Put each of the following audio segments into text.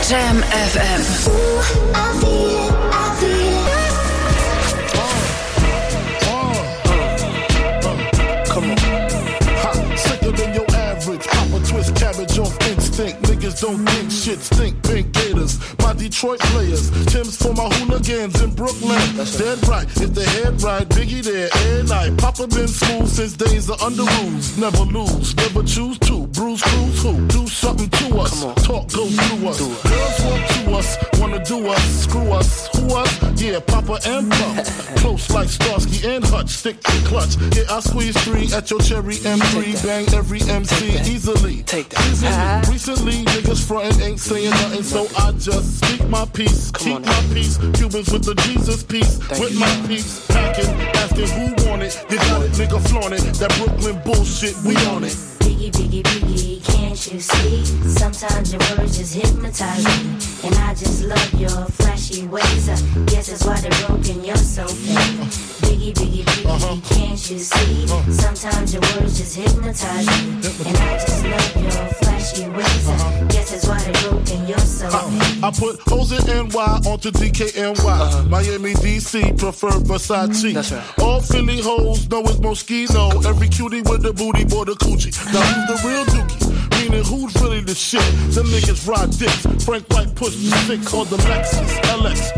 Jam FM. I feel it, I feel it. Come on. Ha, sicker than your average. Papa twist cabbage off instinct. Niggas don't think shit stink. Pink Gators, my Detroit players. Tim's for my hooligans in Brooklyn. Dead right, if the head right, Biggie there, and night. Papa been smooth since days of under rules. Never lose, never choose to. Bruise, cruise, who? Do something to us. Talk, go through us. Girls want to us, wanna do us. Screw us, who us? Yeah, Papa and Pump. Close like Starsky and Hutch, stick to clutch. Yeah, I squeeze 3 at your cherry M3. Bang every MC easily. Take that. Recently, niggas frontin' ain't saying nothing, so I just speak my peace, keep my peace. Cubans with the Jesus peace, with my peace. Packing, asking who want it. You got it, nigga, flaunt it. That Brooklyn bullshit, we on it. Biggie, biggie, biggie, can't you see? Sometimes your words just hypnotize me. And I just love your flashy ways. Guess that's why they're broken, you're so fake. Biggie, biggie, biggie, can't you see? Sometimes your words just hypnotize me. And I just love your flashy ways. Guess that's why they're broken, you're so fake. I put hoes in NY onto DKNY. Miami, DC, prefer Versace. That's right. All Philly hoes know it's Moschino. Every cutie with the booty, boy, the coochie. Now who's the real dookie? Meaning who's really the shit? Them niggas ride dicks. Frank White pushed the 6 on the Lexus LX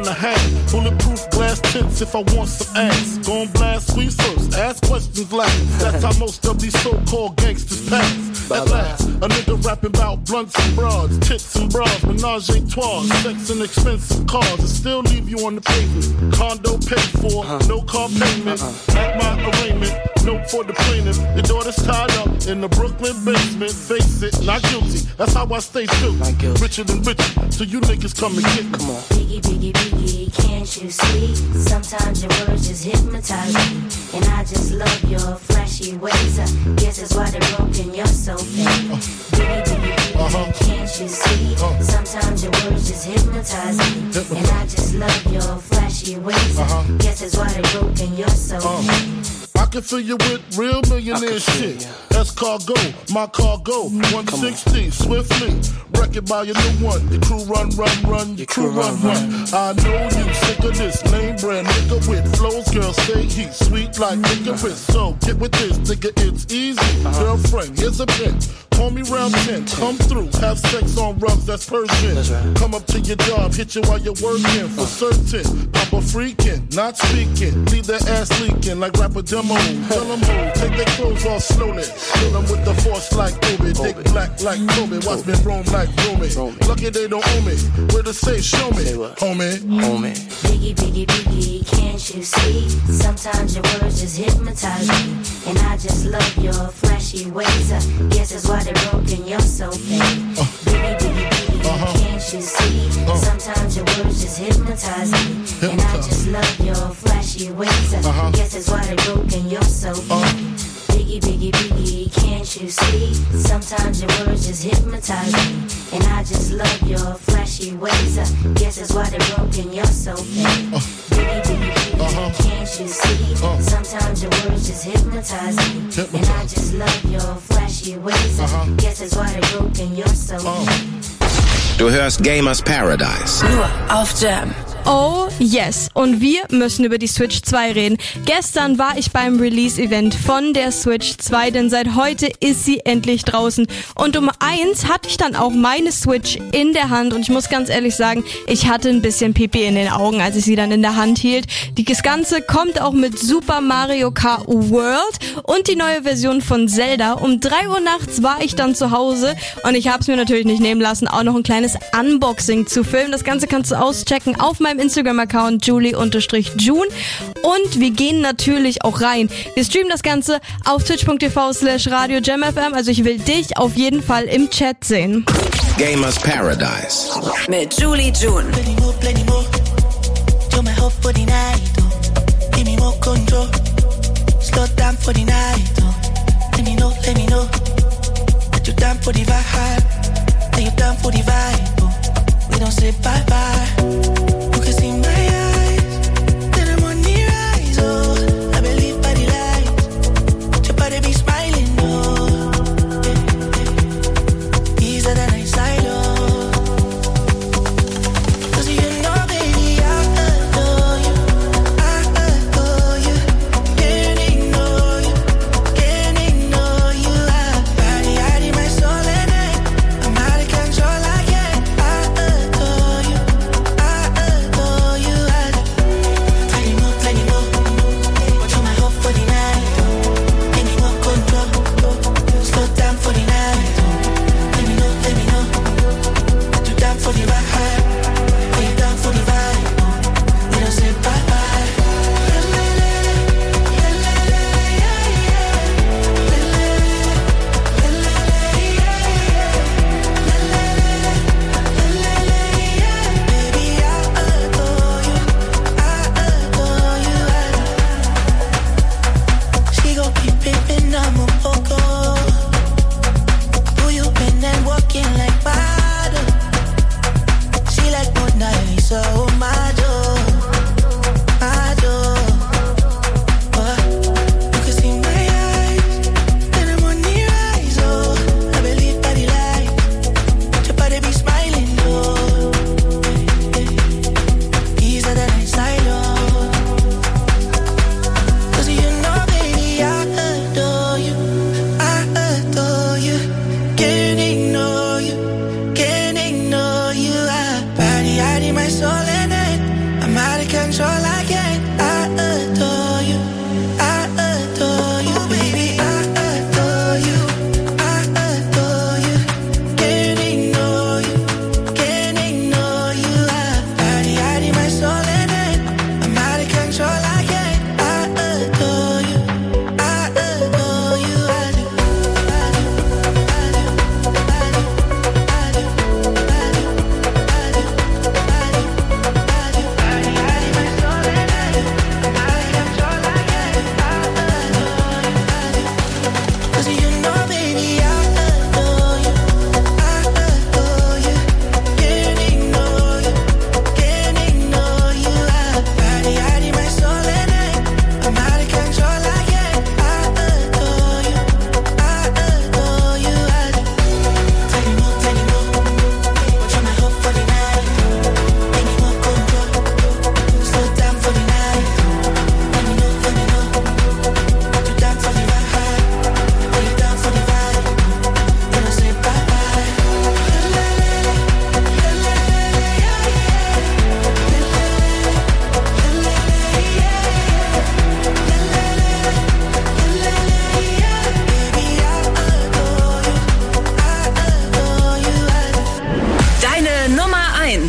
4.5. Bulletproof glass tints if I want some ass. Gon' blast squeeze first, ask questions last. That's how most of these so-called gangsters pass. At last, a nigga rapping about blunts and broads, tits and bras, menage a trois, sex and expensive cars, and still leave you on the pavement. Condo paid for, no car payment. At my arraignment, note for the plaintiff. Your daughter's tied up in the Brooklyn basement. Face it, not guilty. That's how I stay true. Richer than richer, so you niggas come and get me. Come on. Biggie, biggie, biggie, can't you see? Sometimes your words just hypnotize me. And I just love your flashy ways. Guess that's why they're broken, you're so fake. Biggie, biggie, biggie, can't you see? Sometimes your words just hypnotize me. And I just love your flashy ways. Guess that's why they're broken, you're so fake. I can fill you with real millionaire shit. That's cargo, my cargo. 160, swiftly. Wreck it by your new one. Your crew run. Your crew run. I know you sick of this name brand nigga with flows. Girl, say he's sweet like licorice. So get with this, nigga, it's easy. Girlfriend, here's a pin. Call me round 10, come through, have sex on rubs, that's Persian. Right. Come up to your job, hit you while you're working, for certain. Papa freaking, not speaking, leave that ass leaking like rapper demo. Tell them who, take their clothes off slowly. Kill them with the force like Obi, dick black like Kobe, watch me roam like Romy. Lucky they don't owe me, where to say, show me, homie. Biggie, biggie, biggie, can't you see? Sometimes your words just hypnotize me. And I just love your flashy ways. Guess that's why they're broken, you're so fake. Biggie, biggie, biggie, can't you see? Sometimes your words just hypnotize me. And I just love your flashy ways. Guess that's why they're broken, you're so fake. Biggie, biggie, biggie, can't you see? Sometimes your words just hypnotize me. And I just love your flashy ways. Guess that's why they're broken, you're so fake. Biggie, biggie, biggie, can't you see? Sometimes your words just hypnotize me. And I just love your flashy ways. Guess that's why they're broken, you're so fake. Du hörst Gamers Paradise. Nur auf Jam. Oh yes, und wir müssen über die Switch 2 reden. Gestern war ich beim Release-Event von der Switch 2, denn seit heute ist sie endlich draußen. Und um 1 hatte ich dann auch meine Switch in der Hand und ich muss ganz ehrlich sagen, ich hatte ein bisschen Pipi in den Augen, als ich sie dann in der Hand hielt. Das Ganze kommt auch mit Super Mario Kart World und die neue Version von Zelda. Um 3 Uhr nachts war ich dann zu Hause und ich habe es mir natürlich nicht nehmen lassen, auch noch ein kleines Unboxing zu filmen. Das Ganze kannst du auschecken auf meinem Instagram-Account Julie_June und wir gehen natürlich auch rein. Wir streamen das Ganze auf twitch.tv/Radio Jam FM, also ich will dich auf jeden Fall im Chat sehen. Gamers Paradise. Mit Julie June. Plenty more. You're my hope for the night. Give me more control. Slow down for the night. Let me know. That you're down for the vibe. That you're down for the vibe. We don't say bye-bye.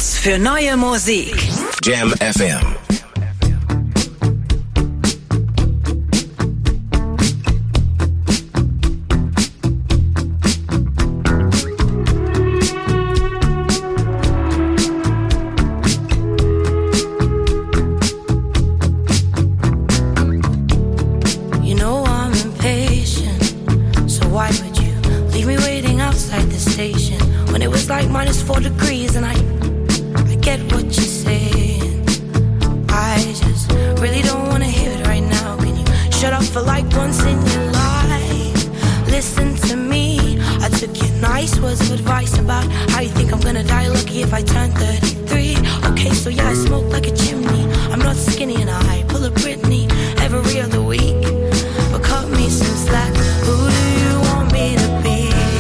1 für neue Musik. Jam FM. -4 degrees and I get what you're saying. I just really don't wanna hear it right now. Can you shut up for like once in your life? Listen to me. I took your nice words of advice about how you think I'm gonna die lucky if I turn 33. Okay, so yeah, I smoke like a chimney. I'm not skinny and I pull a Britney every other week. But cut me some slack. Who do you want me to be?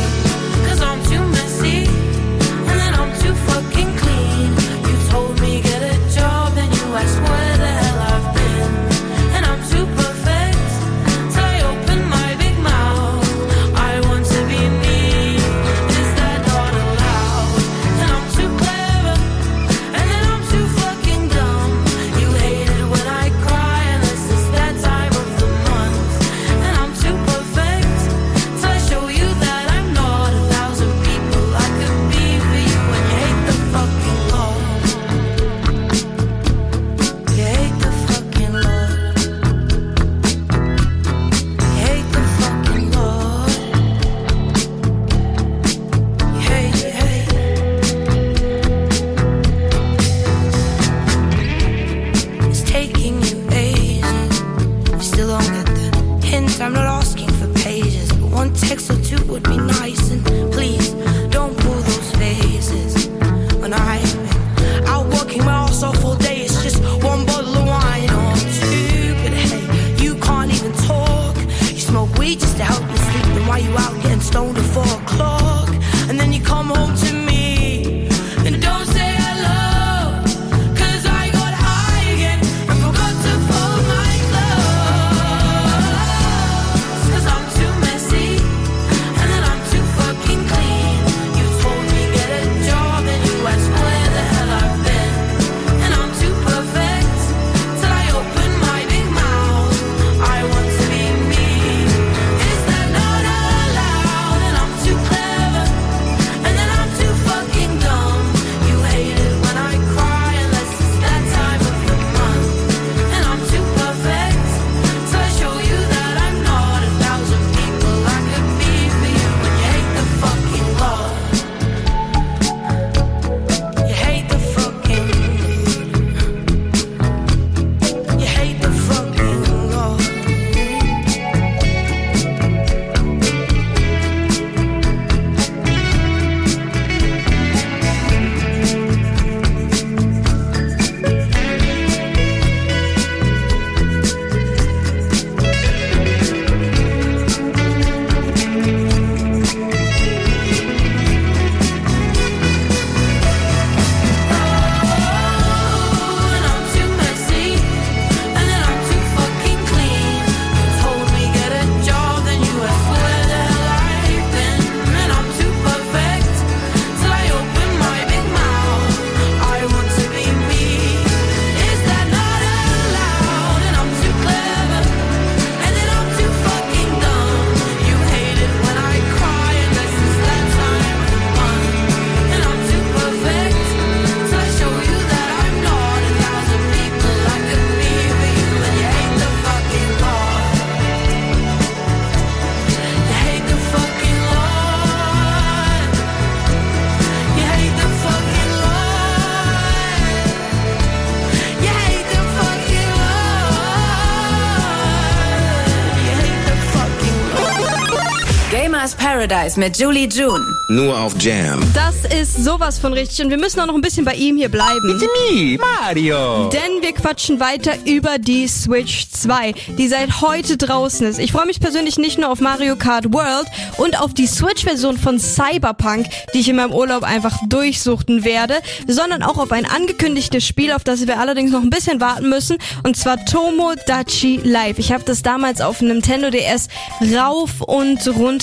Paradise mit Julie June. Nur auf Jam. Das ist sowas von richtig und wir müssen auch noch ein bisschen bei ihm hier bleiben. It's me, Mario. Denn wir quatschen weiter über die Switch 2, die seit heute draußen ist. Ich freue mich persönlich nicht nur auf Mario Kart World und auf die Switch-Version von Cyberpunk, die ich in meinem Urlaub einfach durchsuchten werde, sondern auch auf ein angekündigtes Spiel, auf das wir allerdings noch ein bisschen warten müssen, und zwar Tomodachi Life. Ich habe das damals auf Nintendo DS rauf und runter gespielt.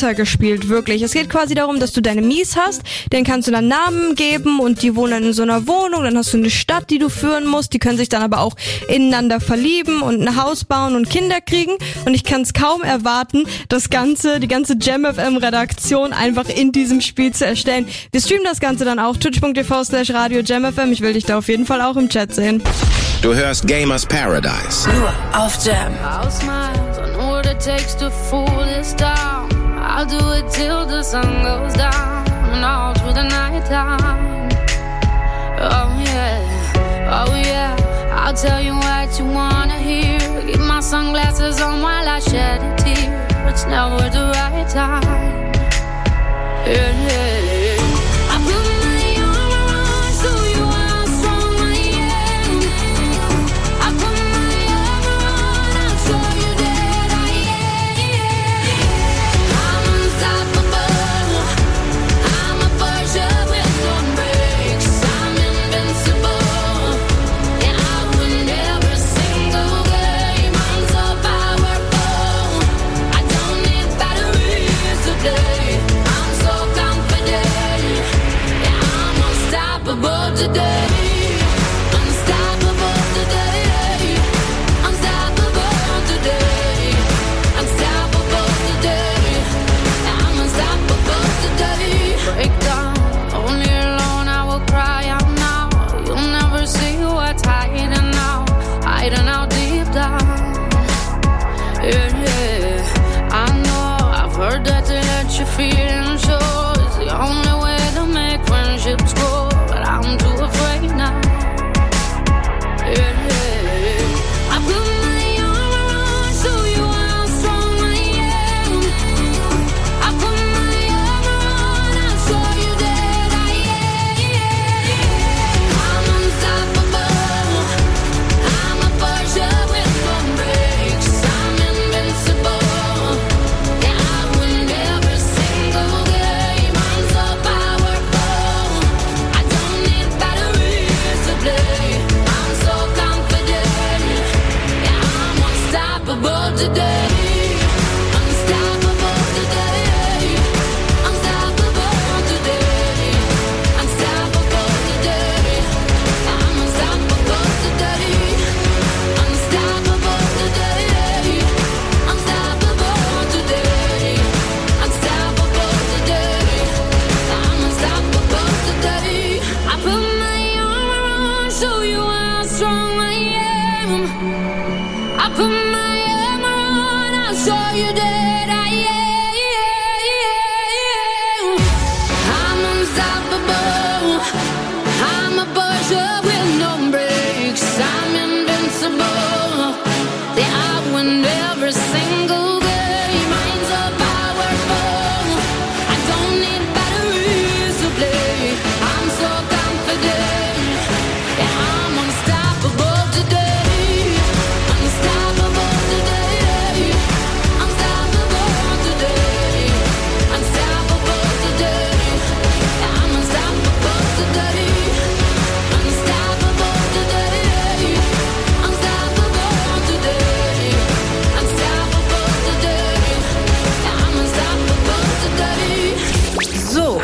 spielt, wirklich. Es geht quasi darum, dass du deine Mies hast, denen kannst du dann Namen geben und die wohnen in so einer Wohnung, dann hast du eine Stadt, die du führen musst, die können sich dann aber auch ineinander verlieben und ein Haus bauen und Kinder kriegen und ich kann es kaum erwarten, die ganze Jam FM Redaktion einfach in diesem Spiel zu erstellen. Wir streamen das Ganze dann auch, twitch.tv/Radio Jam FM, ich will dich da auf jeden Fall auch im Chat sehen. Du hörst Gamers Paradise. Nur auf Jam. I'll smile, I know what it takes to fool this town. I'll do it till the sun goes down and all through the night time. Oh yeah, I'll tell you what you wanna hear. Keep my sunglasses on while I shed a tear. It's never the right time. Yeah. I put my arm around so you how strong I am. I put my arm around, I'll show you that I am. I'm unstoppable. I'm a Porsche with no brakes. I'm invincible. Yeah, I win every single game. I'm so powerful. I don't need batteries today. I'm so confident. Yeah, I'm unstoppable today. Unstoppable today. Unstoppable today. Unstoppable today. Yeah, I'm unstoppable today. Break down, only alone I will cry out now. You'll never see what's hiding out deep down. Yeah, I know, I've heard that to let your feelings show is the only way to make friendships grow, but I'm too afraid now. Yeah, I put my arm around, show you how strong I am. I put my arm around, I'll show you that I am. I'm unstoppable. I'm a Porsche with no brakes. I'm invincible. Yeah, I win every single game. I'm so powerful. I don't need batteries to play. I'm so confident. Yeah, I'm unstoppable today. Unstoppable today. Unstoppable today. Unstoppable today. I'm unstoppable today. Unstoppable today. Unstoppable today. Unstoppable today. I'm unstoppable today. I put my arm around, show you how strong I am. I put my arm around, I'll show you that I am. I'm unstoppable. I'm a Porsche with no brakes. I'm invincible. Yeah, I win every single game. I'm so powerful. I don't need batteries to play. I'm so confident. Yeah, I'm unstoppable today. Unstoppable today. Unstoppable today. Unstoppable today. Yeah, I'm unstoppable today. Unstoppable today. Unstoppable today. Unstoppable today. Yeah, I'm unstoppable today. So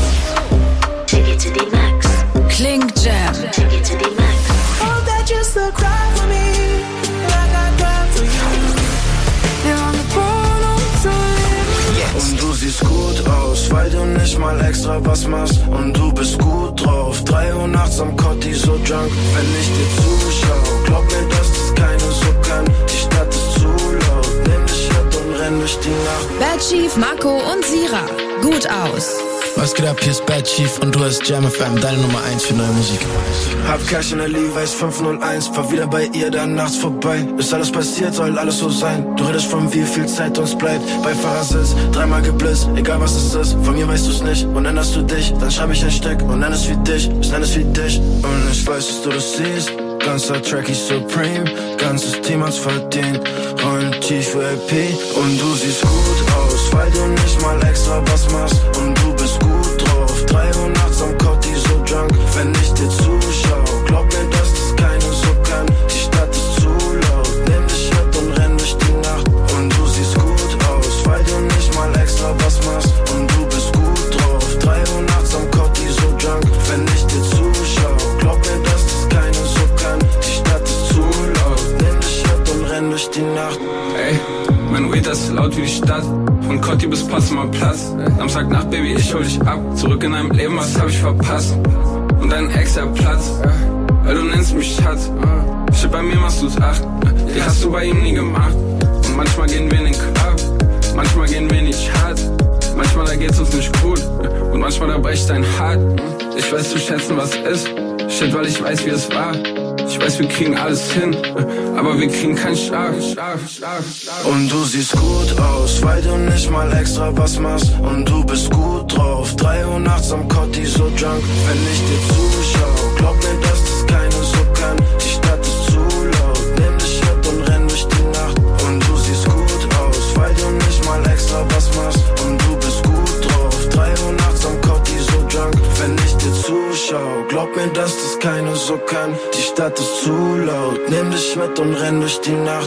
Take it to the max. klingt Jam. Take it to the max. Oh, that just a cry for me, like I cry for you. You're on the phone all the time. Und du siehst gut aus, weil du nicht mal extra was machst. Und du bist gut drauf, 3 Uhr nachts am Kotti so drunk. Wenn ich dir zuschau, glaub mir, dass das keiner so kann. Die Stadt ist zu laut, nimm dich mit und renn durch die Nacht. Bad Chief, Marco und Sira. Gut aus. Was geht ab, hier ist Bad Chief und du hörst Jam FM, deine Nummer 1 für neue Musik. Hab Cash in der Levi's 501, fahr wieder bei ihr dann nachts vorbei. Ist alles passiert, soll alles so sein. Du redest von wie viel Zeit uns bleibt. Bei Fahrersitz, 3-mal geblitzt, egal was es ist. Von mir weißt du's nicht und änderst du dich. Dann schreib ich ein Stück und nenn es wie dich, ich nenn es wie dich. Und ich weiß, dass du das siehst. Ganzer Track ist Supreme, ganzes Team hat's verdient. Rollen tief VIP und du siehst gut aus, weil du nicht mal extra was machst. Und du bist gut drauf, 3 Uhr nachts am Kotti so drunk. Wenn ich dir zuschau, glaub mir, dass das keiner so kann. Die Stadt ist zu laut, nimm dich mit und renn durch die Nacht. Und du siehst gut aus, weil du nicht mal extra was machst. ist laut wie die Stadt. Von Cotti bis Potsdamer Platz. Samstagnacht, Baby, ich hol dich ab. Zurück in deinem Leben, was hab ich verpasst? Und dein Ex, der Platz, weil du nennst mich Schatz. Shit, bei mir machst du's 8. Die hast du bei ihm nie gemacht. Und manchmal gehen wir in den Club, manchmal gehen wir nicht hart. Manchmal da geht's uns nicht gut und manchmal da bricht dein Hart. Ich weiß zu schätzen, was ist. Shit, weil ich weiß, wie es war. Ich weiß, wir kriegen alles hin, aber wir kriegen keinen Schlaf. Und du siehst gut aus, weil du nicht mal extra was machst. Und du bist gut drauf, 3 Uhr nachts am Cotti so drunk. Wenn ich dir zuschau, glaub mir, dass das keiner so kann. Die Stadt ist zu laut, nimm dich mit und renn durch die Nacht. Und du siehst gut aus, weil du nicht mal extra was machst. Und du bist gut drauf, 3 Uhr nachts am Cotti so drunk. Wenn ich dir zuschau, glaub mir, dass das keiner so kann. Die Stadt ist zu laut, nimm dich mit und renn durch die Nacht.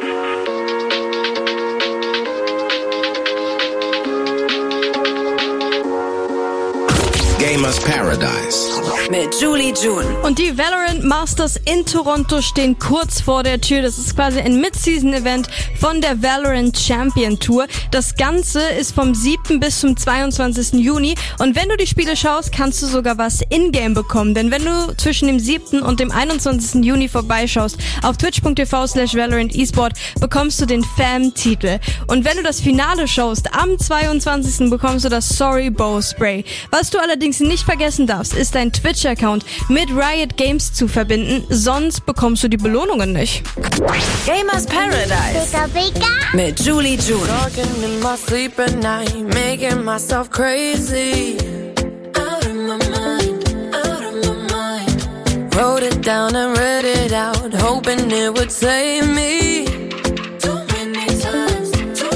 Gamers Paradise. Mit Julie June. Und die Valorant Masters in Toronto stehen kurz vor der Tür. Das ist quasi ein Mid-Season-Event von der Valorant Champion Tour. Das Ganze ist vom 7. bis zum 22. Juni. Und wenn du die Spiele schaust, kannst du sogar was in-game bekommen. Denn wenn du zwischen dem 7. und dem 21. Juni vorbeischaust, auf twitch.tv/Valorant eSport, bekommst du den Fam-Titel. Und wenn du das Finale schaust, am 22. bekommst du das Sorry Bow Spray. Was du allerdings nicht vergessen darfst, ist dein Twitch-Account mit Riot Games zu verbinden, sonst bekommst du die Belohnungen nicht. Gamers Paradise. Mit Julie June. Talking in my sleep at night, making myself crazy. Out of my mind, out of my mind. Wrote it down and read it out, hoping it would save me. Too many times,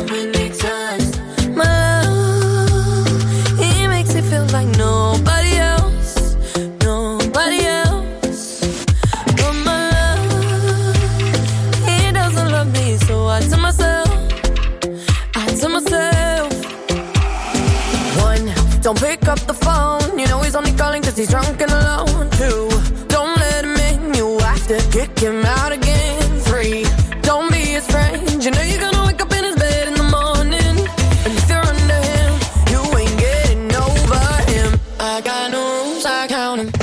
my love, he makes it feel like nobody else, nobody else. But my love, he doesn't love me, so I tell myself, one, don't pick up the phone, you know he's only calling cause he's drunk and alone. 2, don't let him in, you have to kick him out again. 3, don't be his friend, you know you're gonna wake up in his bed in the morning. And if you're under him, you ain't getting over him. I got no rules, I count him.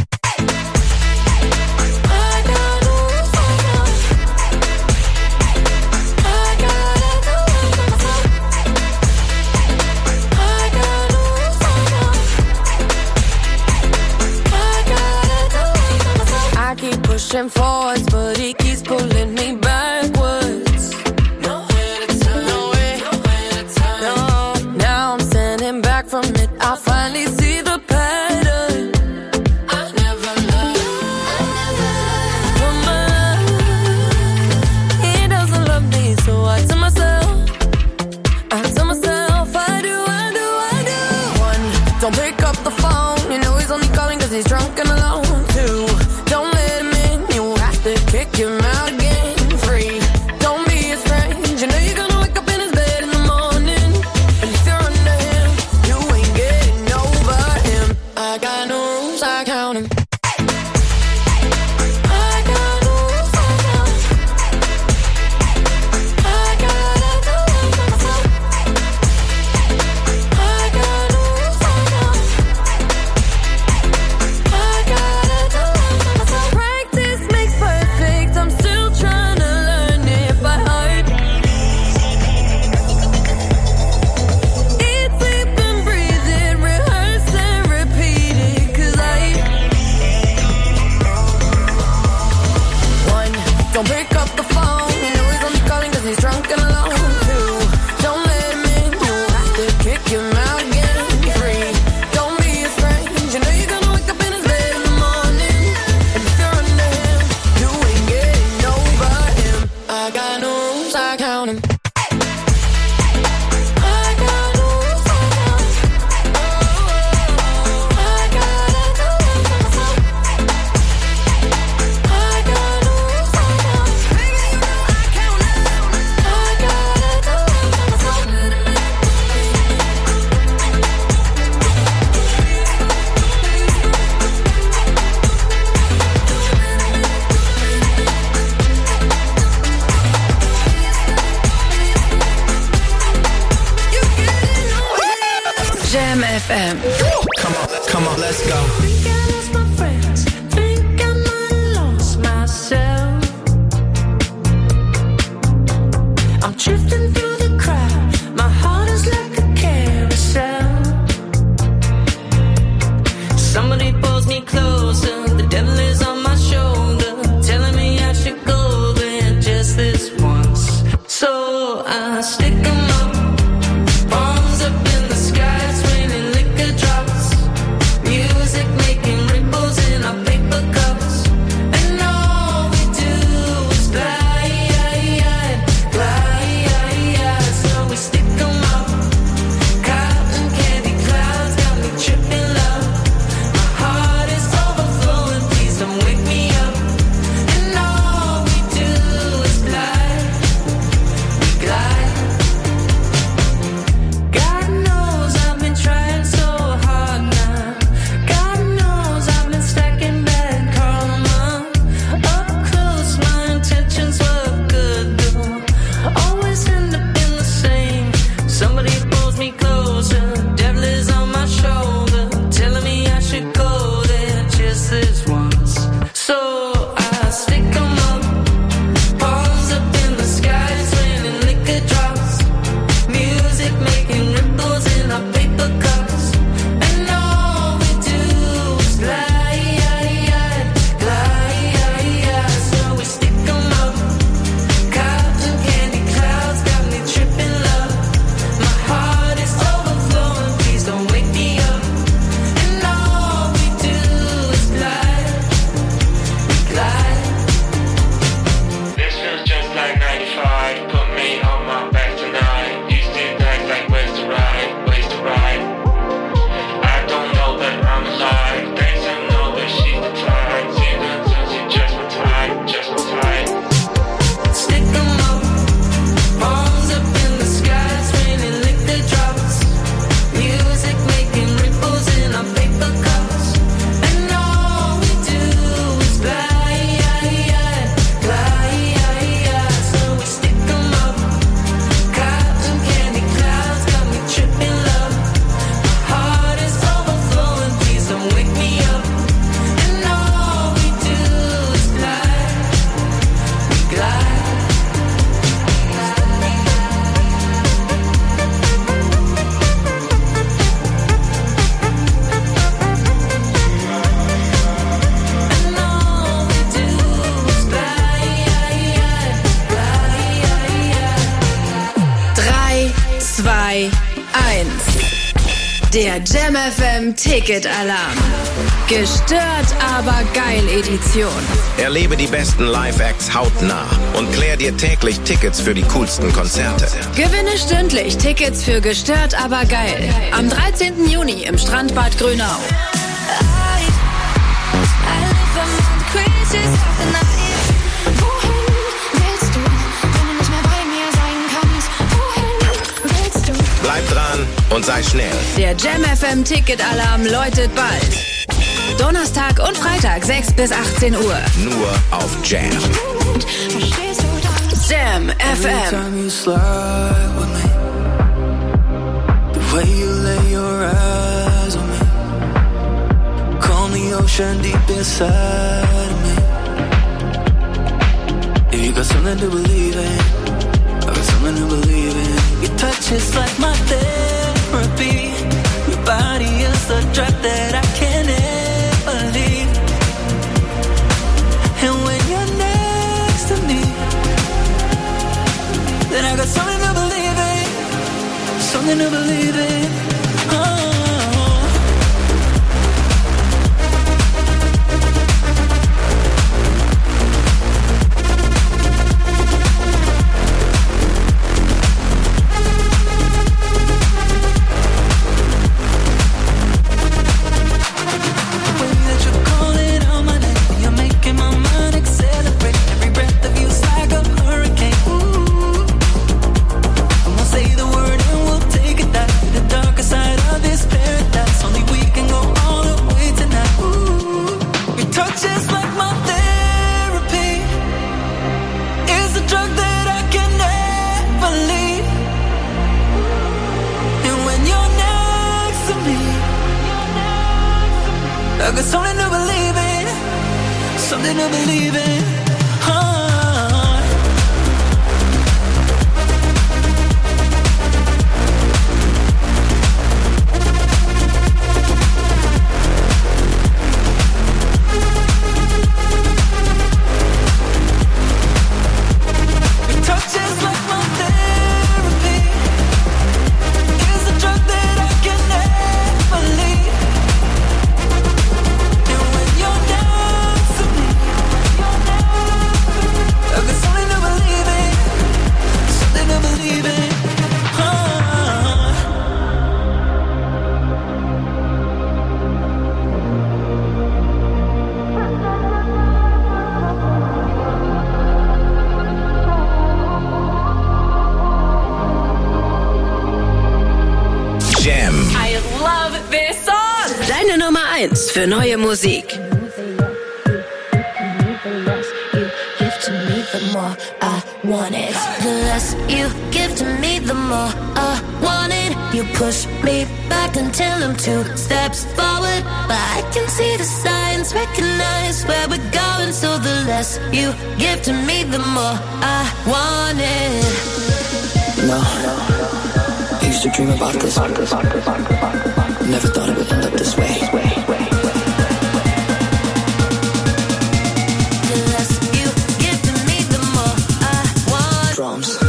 Pushing forwards, but he keeps pulling me backwards. Nowhere to turn, nowhere to turn. No, now I'm standing back from it. I finally see the pattern. I never loved. But my love, he doesn't love me, so I tell myself, I do. 1, don't pick up the phone, you know he's only calling cause he's drunk and alone. 2, don't let him in, you have to kick him out again. FM. Come on, let's go. I'm drifting through the crowd. My heart is like a carousel. Somebody pulls me closer. The devil is on my shoulder, telling me I should go there just this once. So I stick 'em up, palms up in the sky. It's raining liquor drops, music making ripples in our paper cups. And all we do is glide, glide. So we stick 'em up, cotton candy clouds got me tripping love. My heart is overflowing, please don't wake me up. And all we do is glide, we glide. God knows I've been trying so hard now. God knows I've been stacking bad karma. Up close, my intentions were good though. Always end up in the same. Somebody pulls me closer. Devil is on my shoulder, telling me I should go there just this once. So I stick 'em up, palms up in the sky. It's raining liquor drops, music making ripples in our paper cups. And all we do is glide, glide. So we stick 'em up, cotton candy clouds got me tripping love. My heart is overflowing, please don't wake me up. And all we do is glide, we glide. This feels just like 95. Put me on my back tonight. Used to act like ways to ride, ways to ride. I don't know that I'm alive. Thanks, I know that she's the type. See that she just retired, just retired. Stick 'em up, palms up in the sky. It's raining liquor drops, music making ripples in our paper cups. And all we do is glide, glide. So we stick 'em up, cotton candy clouds got me tripping love. My heart is overflowing, please don't wake me up. And all we do is glide, we glide. And all we do is glide, glide. 3, 2, 1. Der Jam FM Ticket Alarm. Gestört, aber geil Edition. Erlebe die besten Live-Acts hautnah und klär dir täglich Tickets für die coolsten Konzerte. Gewinne stündlich Tickets für Gestört, aber geil. Am 13. Juni im Strandbad Grünau. Bleib dran und sei schnell. Der Jam FM Ticket Alarm läutet bald. Donnerstag und Freitag 6 bis 18 Uhr. Nur auf Jam. Jam FM. Time you slide with me, the way you lay your eyes on me, calm the ocean deep inside of me. Yeah, you got something to believe in, I got something to believe in. Your touch is like my therapy, your body is the drug that I can't ever leave. And when you're next to me, then I got something to believe in, something to believe in. Oh. something to believe in. I love this song. Deine Nummer 1 für neue Musik. Want it. The less you give to me, the more I want it. You push me back until I'm 2 steps forward, but I can see the signs, recognize where we're going. So the less you give to me, the more I want it. No, I used to dream about this. Never thought it would end up this way. Drums.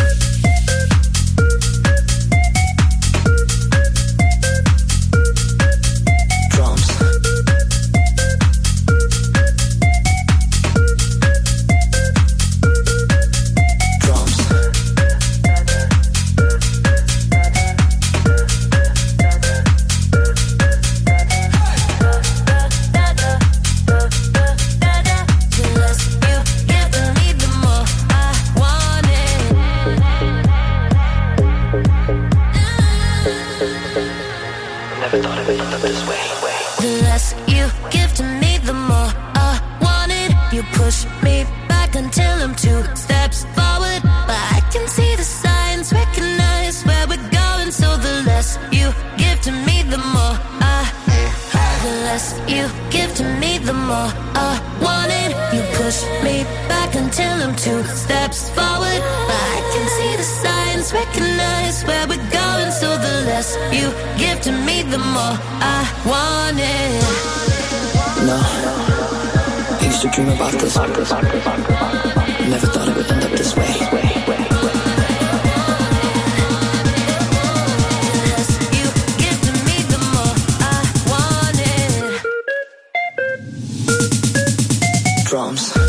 The less you give to me, the more I want it. You push me back until I'm 2 steps forward, but I can see the signs, recognize where we're going. So the less you give to me, the more the less you give to me, the more I want it. You push me back until I'm 2 steps forward, but I can see the signs, recognize where we're going. So the less you give to me, the more I want it. No, I used to dream about this. Never thought it would end up this way. Drums.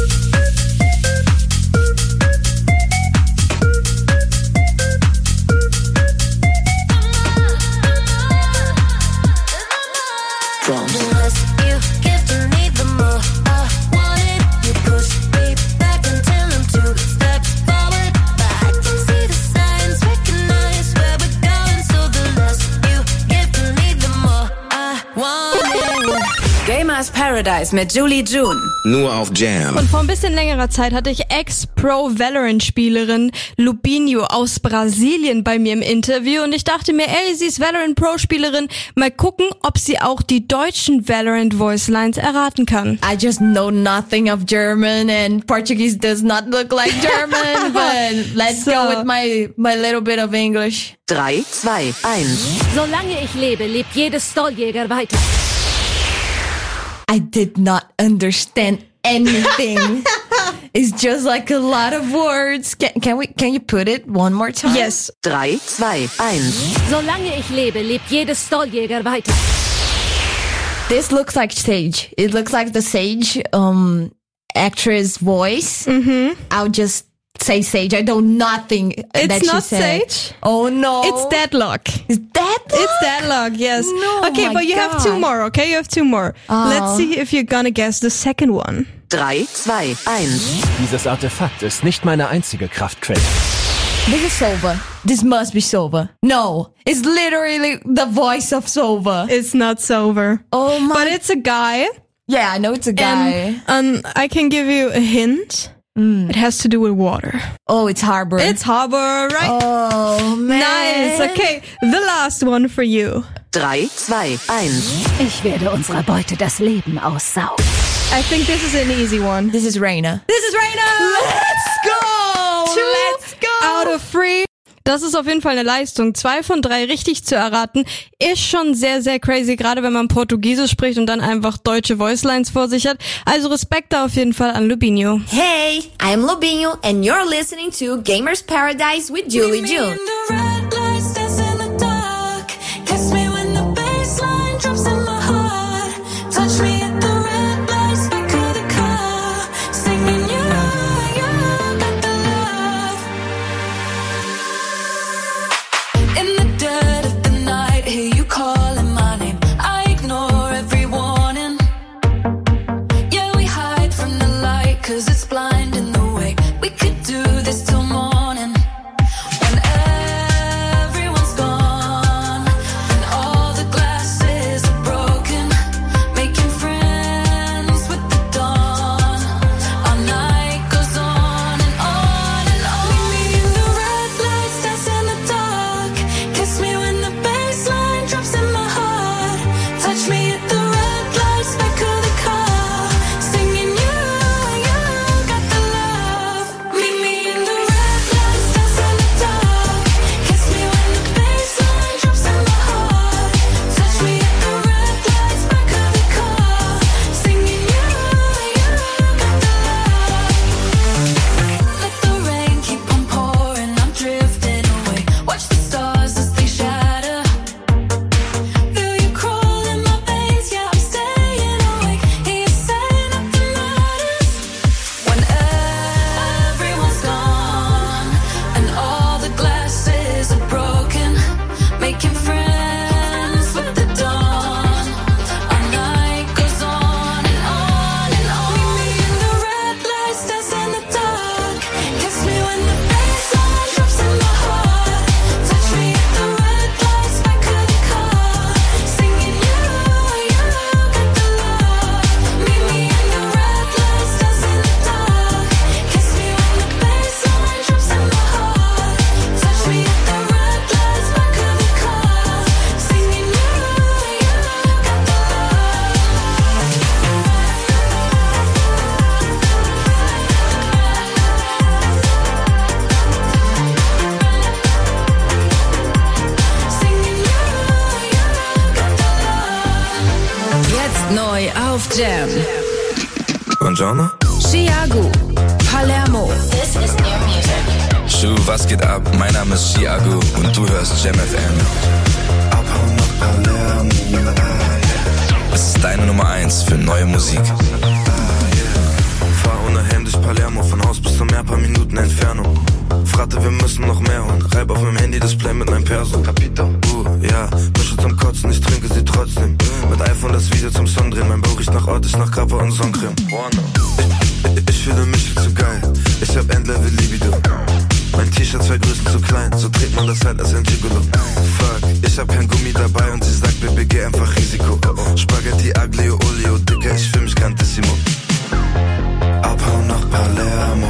Paradise mit Julie June. Nur auf Jam. Und vor ein bisschen längerer Zeit hatte ich Ex-Pro-Valorant-Spielerin Lupinho aus Brasilien bei mir im Interview und ich dachte mir, ey, sie ist Valorant-Pro-Spielerin, mal gucken, ob sie auch die deutschen Valorant-Voicelines erraten kann. I just know nothing of German and Portuguese does not look like German, but let's go with my little bit of English. 3, 2, 1. Solange ich lebe, lebt jedes Stalljäger weiter. I did not understand anything. It's just like a lot of words. Can you put it one more time? Yes. 3, 2, 1. Solange ich lebe, lebt jedes Stalljäger weiter. This looks like Sage. It looks like the Sage actress voice. Mm-hmm. I'll just say Sage. I know nothing it's that she not said. Sage. Oh no. It's Deadlock. It's Deadlock? It's Deadlock, yes. No, okay, my but you have 2 more, okay? You have 2 more. Oh. Let's see if you're gonna guess the second one. 3, 2, 1. Dieses Artefakt ist nicht meine einzige Kraftquelle. This is Sova. This must be Sova. No, it's literally the voice of Sova. It's not Sova. Oh my. But it's a guy. Yeah, I know it's a guy. And I can give you a hint. It has to do with water. Oh, it's Harbor. It's Harbor, right? Oh, man. Nice. Okay, the last one for you. 3, 2, 1. Ich werde unserer Beute das Leben aussaugen. I think this is an easy one. This is Raina. This is Raina! Let's go! Let's go! Out of 3. Das ist auf jeden Fall eine Leistung. 2 von 3 richtig zu erraten, ist schon sehr, sehr crazy, gerade wenn man Portugiesisch spricht und dann einfach deutsche Voicelines vor sich hat. Also Respekt da auf jeden Fall an Lobinho. Hey, I'm Lobinho and you're listening to Gamers Paradise with Julie June. Neu auf Jam. Buongiorno. Chiago, Palermo. This is new music. Schuh, was geht ab? Mein Name ist Chiago und du hörst Jam FM. Abhauen nach Palermo. Es ist deine Nummer 1 für neue Musik. Fahr ohne Helm durch Palermo, von Haus bis zum Meer, paar Minuten Entfernung. Fragte, wir müssen noch mehr holen. Reib auf meinem Handy-Display mit meinem Perso. Capito. Ja, Mische zum Kotzen, ich trinke sie trotzdem. Mit iPhone das Video zum Song drehen. Mein Bauch riecht nach Ort, ich nach Kappa und Sonnencreme. Ich fühle mich viel zu geil. Ich hab Endlevel Libido. Mein T-Shirt 2 Größen zu klein. So trägt man das halt als ein Gigolo. Fuck, ich hab kein Gummi dabei und sie sagt, Baby, geh einfach Risiko. Spaghetti, Aglio, Olio, Dicker, ich fühl mich grandissimo. Abhauen nach Palermo.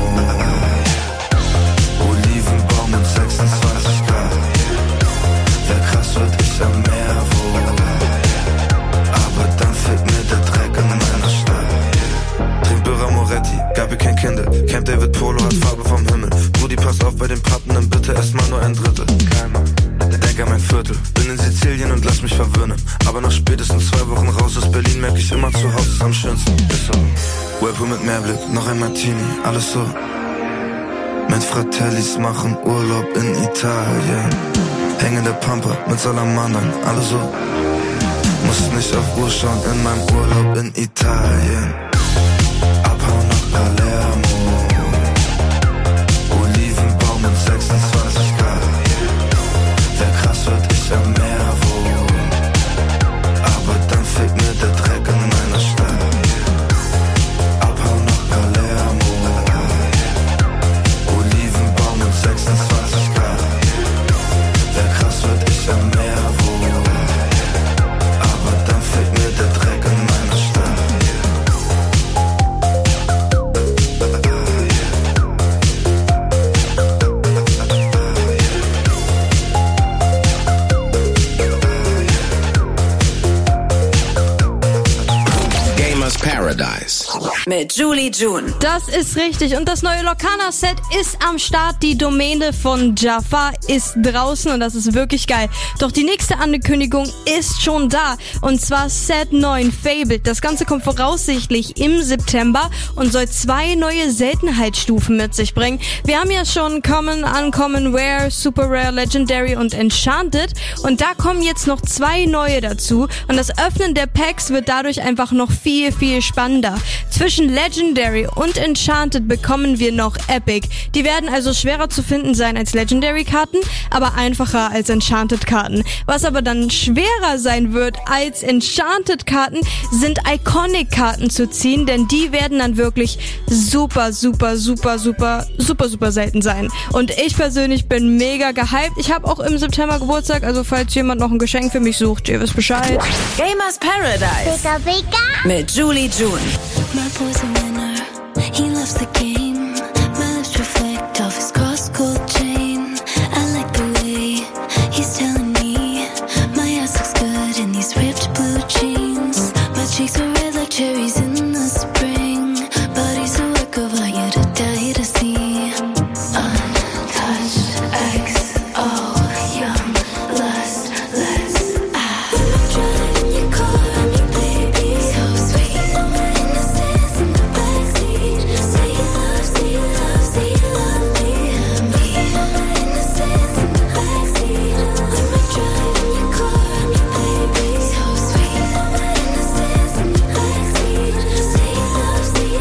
Olivenbaum und 26 Grad. Wer krass wird, ich am Meer wohnen. Aber dann fehlt mir der Dreck in meiner Stadt. Trink Birra Moretti, Gabi kein Kinder. Camp David Polo hat Farbe vom Himmel. Brudi, pass auf bei den Pappen, dann bitte erstmal nur ein Drittel. Denk an mein Viertel, bin in Sizilien und lass mich verwöhnen. Aber nach spätestens 2 Wochen raus aus Berlin merk ich immer, zu Hause ist am schönsten. Ist so. Whirlpool mit Meerblick, noch ein Martini, alles so. Mit Fratellis machen Urlaub in Italien. Hängende Pampa mit Salamandern, alles so. Muss nicht auf Uhr schauen in meinem Urlaub in Italien. Abhauen nach Palermo. Olivenbaum und 26 Grad. Wer krass wird, ich am Meer wohnen. Aber dann fehlt mir der Dreck in meiner Stadt. Abhauen nach Palermo. Olivenbaum und 26 Grad. Wer krass wird, ich am Meer wohnen. Aber dann fehlt mir der Dreck in meiner Stadt. mit Julie June. Das ist richtig und das neue Locana-Set ist am Start. Die Domäne von Jafar ist draußen und das ist wirklich geil. Doch die nächste Ankündigung ist schon da und zwar Set 9 Fabled. Das Ganze kommt voraussichtlich im September und soll 2 neue Seltenheitsstufen mit sich bringen. Wir haben ja schon Common, Uncommon, Rare, Super Rare, Legendary und Enchanted und da kommen jetzt noch 2 neue dazu und das Öffnen der Packs wird dadurch einfach noch viel, viel spannender. Zwischen Legendary und Enchanted bekommen wir noch Epic. Die werden also schwerer zu finden sein als Legendary-Karten, aber einfacher als Enchanted-Karten. Was aber dann schwerer sein wird als Enchanted-Karten, sind Iconic-Karten zu ziehen, denn die werden dann wirklich super, super, super, super, super, super selten sein. Und ich persönlich bin mega gehypt. Ich habe auch im September Geburtstag, also falls jemand noch ein Geschenk für mich sucht, ihr wisst Bescheid. Gamers Paradise mit Julie June. My boy's a winner, he loves the game. My lips reflect off his cross-gold chain. I like the way he's telling me my ass looks good in these ripped blue jeans. My cheeks are red like cherries in the spring. Body's a work of art, you to die to see. Untouched, XO, young, lust, let's driving your car on your baby, so sweet. Innocence in the backseat. Say you love me, me. Innocence in the backseat. When we're driving your car on your baby, so sweet. Innocence in the backseat. Say you love me,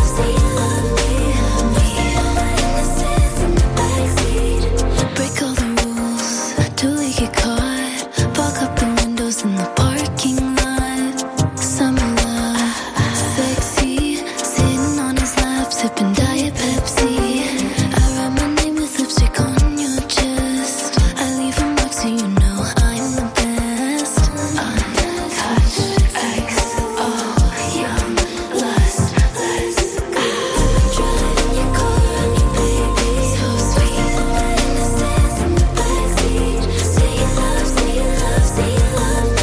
me. Innocence in the backseat. Break all the rules till we get caught. Fog up the windows in the parking lot. Summer love, sexy. Sitting on his lap, sipping Diet Pepsi. I write my name with lipstick on your chest. I leave a mark so you know I'm the best. Untouched, XO, young, lust, let's go. Driving your car on your baby, so sweet. Innocence in the backseat. Say you love me, me. Innocence in the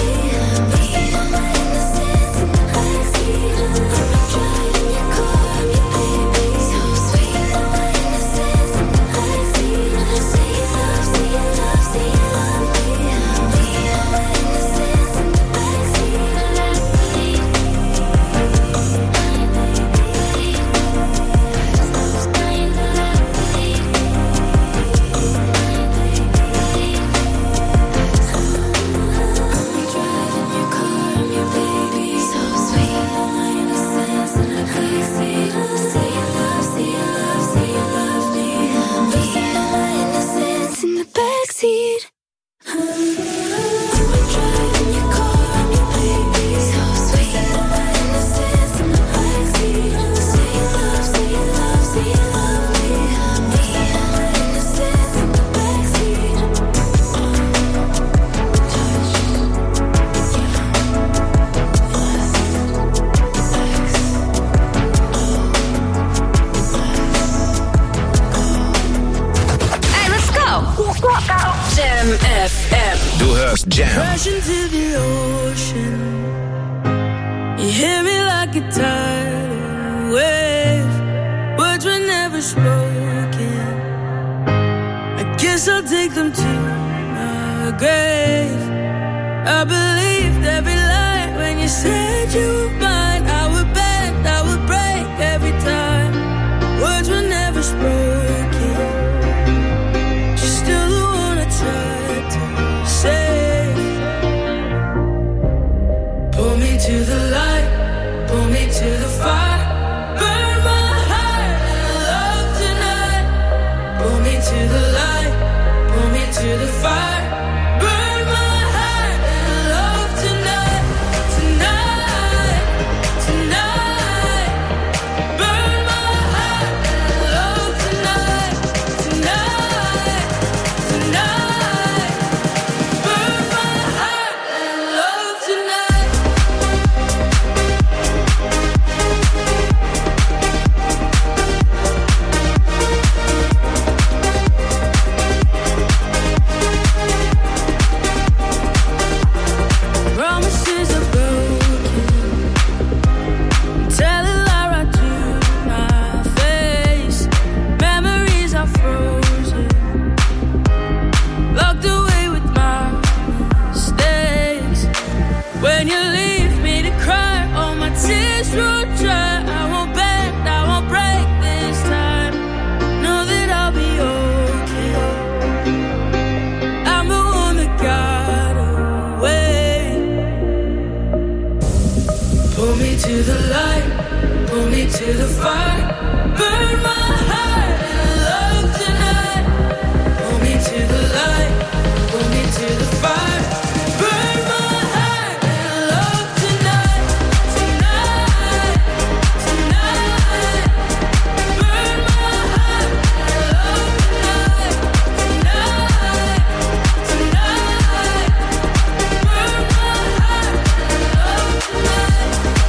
backseat. Driving your car on your baby, so sweet. Innocence in the backseat. Say you love me, me. Innocence in the backseat. Driving your car on your baby, so sweet. Innocence in the backseat. Say you love me, me. Innocence in the backseat. Hey, let's go! Jam FM. Du hörst Jam. Crash into the ocean. You hear me like a tidal wave. Words were never spoken. I guess I'll take them to my grave. I believed every lie when you said you were mine. I would bend, I would break every time. Words were never spoken. She's still the one I tried to save. Pull me to the light, pull me to the fire. Burn my heart in love tonight. Pull me to the light, pull me to the fire. Burn my heart in love tonight, tonight. to the fire, burn my heart in love tonight. Pull me to the light, pull me to the fire, burn my heart in love tonight. Tonight, tonight, burn my heart in love tonight. Tonight, tonight, burn my heart in love tonight.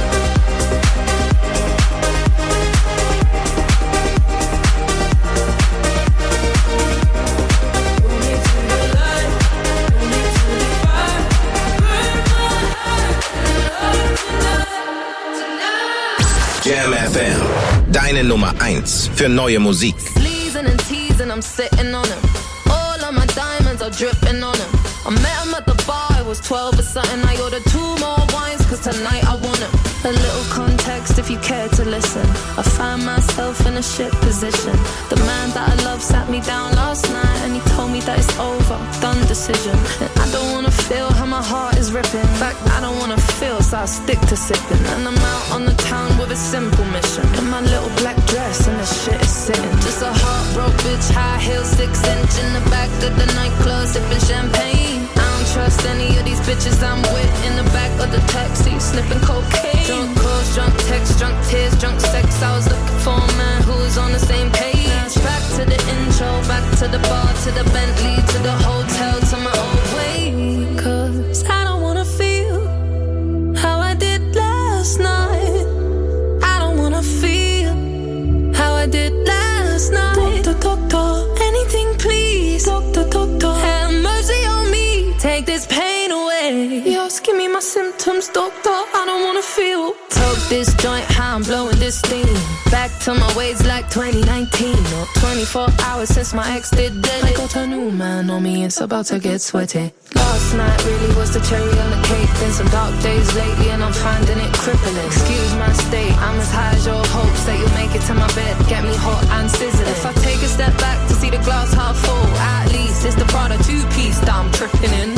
Jam FM, deine Nummer 1 für neue Musik. Sleezing and teasing, I'm sitting on him. All of my diamonds are dripping on him. I met him at the bar, I was 12 or something. I ordered 2 more wines, cause tonight I want him. A little context if you care to listen. I find myself in a shit position. The man that I love sat me down last night and he told me that it's over, done decision. And I don't wanna feel how my heart is ripping. In fact, I don't wanna feel, so I stick to sipping. And I'm out on the town with a simple mission. In my little black dress and the shit is sitting. Just a heartbroken bitch, high heel, 6-inch in the back of the nightclub, sipping champagne. I don't trust any of these bitches I'm with. In the back of the taxi, sniffing cocaine. Drunk calls, drunk texts, drunk tears, drunk sex. I was looking for a man who was on the same page. Back to the intro, back to the bar, to the Bentley, to the hotel, to my old way. Cause I don't wanna feel how I did last night. I don't wanna feel how I did last night. Doctor, anything please. Doctor, have mercy on me. Take this pain away. Yes, give me my symptoms, doctor. I don't wanna feel. Toke this joint, how I'm blowing this steam. Back to my ways like 2019. Or 24 hours since my ex did dead. I got a new man on me, it's about to get sweaty. Last night really was the cherry on the cake. Been some dark days lately and I'm finding it crippling. Excuse my state, I'm as high as your hopes that you'll make it to my bed. Get me hot and sizzling. If I take a step back to see the glass half full, at least it's the Prada 2-piece that I'm tripping in.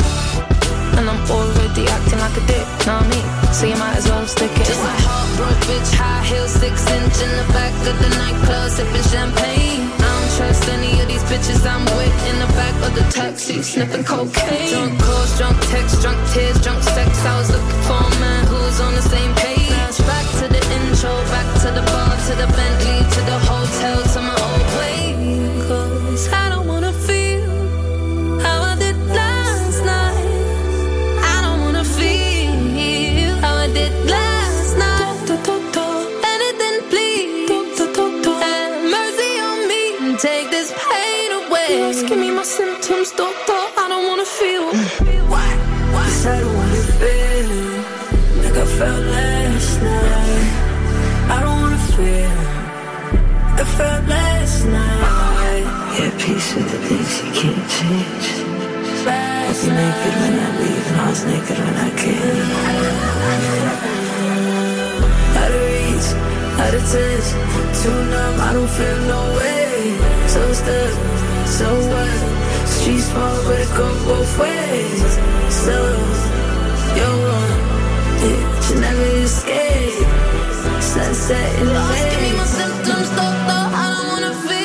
And I'm already acting like a dick, know what I mean? So you might as well stick it. Just a heartbroken bitch, high heel, 6-inch in the back of the nightclub, sipping champagne. I don't trust any of these bitches I'm with. In the back of the taxi, sniffing cocaine. Drunk calls, drunk texts, drunk tears, drunk sex. I was looking for a man who was on the same page. Back to the intro, back to the bar, to the Bentley, to the hotel, to my old way. Cause I don't wanna feel how I did last night. Did last night. Anything please. Have mercy on me. Take this pain away. Yes, give me my symptoms, doctor. I don't wanna feel. What? Yes, I don't wanna feel like I felt last night. I don't wanna feel like I felt last night. Yeah, peace with the things you can't change. I was naked when I leave and I was naked when I came. Out of reach, out of touch, too numb, I don't feel no way. So stuck, so what? Street small, but it go both ways. So, you're wrong, yeah, you never escape. Sunset in the way. Give me my symptoms, doctor, I don't wanna feel.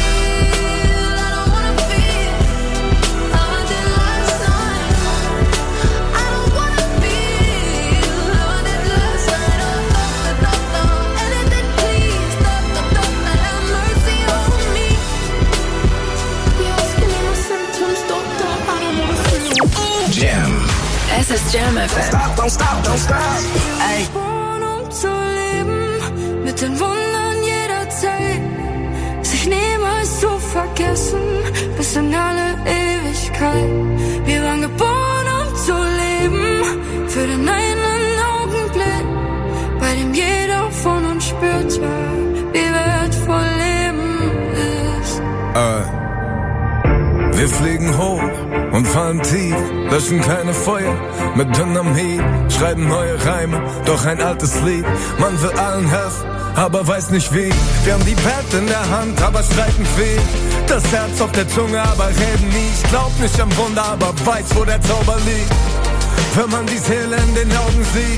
Es ist Jam FM. Don't stop. Ey. Um zu leben, mit den Wundern jeder Zeit, sich niemals zu vergessen, bis in alle Ewigkeit. Wir waren geboren, um zu leben, für den einen Augenblick, bei dem jeder von uns spürte, wie wertvoll Leben ist. Wir fliegen hoch und fallen tief, löschen keine Feuer mit Dynamit, schreiben neue Reime, doch ein altes Lied. Man will allen helfen, aber weiß nicht wie. Wir haben die Welt in der Hand, aber streiten viel. Das Herz auf der Zunge, aber reden nie. Ich glaub nicht am Wunder, aber weiß, wo der Zauber liegt. Wenn man die Seele in den Augen sieht,